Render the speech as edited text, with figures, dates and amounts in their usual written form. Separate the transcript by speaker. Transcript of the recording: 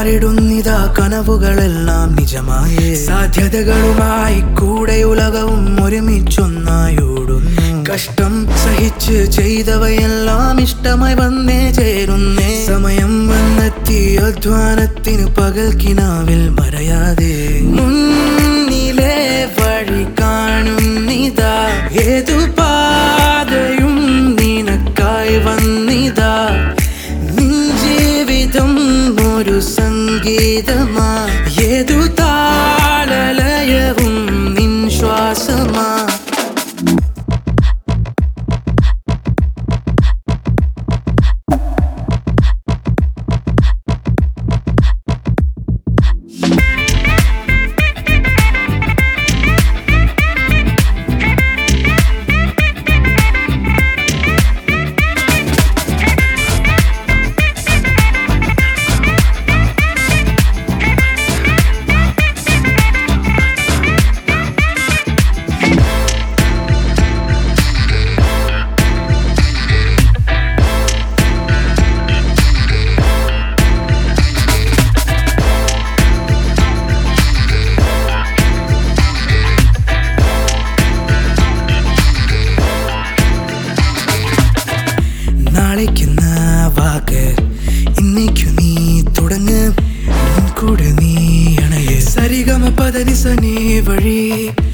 Speaker 1: മാറിടുന്നിതാ കനവുകളെല്ലാം നിജമായി സാധ്യതകളുമായി കൂടെ ഉലകവും ഒരുമിച്ചൊന്നായോടുന്നു കഷ്ടം സഹിച്ച് ചെയ്തവയെല്ലാം ഇഷ്ടമായി വന്നേ ചേരുന്നേ സമയം വന്നെത്തി അധ്വാനത്തിന് പകൽക്കിനാവിൽ മറയാതെ മുന്നിലെ വഴി കാണുന്നിതാ ഏതു പാതയും നിനക്കായി വന്നിതാ നിൻ ജീവിതം ഒരു സംഗീതമാ ഏതു താളലയവും നിൻ ശ്വാസമാ നാളേക്കെന്ന വാക്ക് ഇന്നേക്കു നീ തുടങ്ങ് കൂടെ നീ അണയെ സരിഗമ പദനി സനി വഴി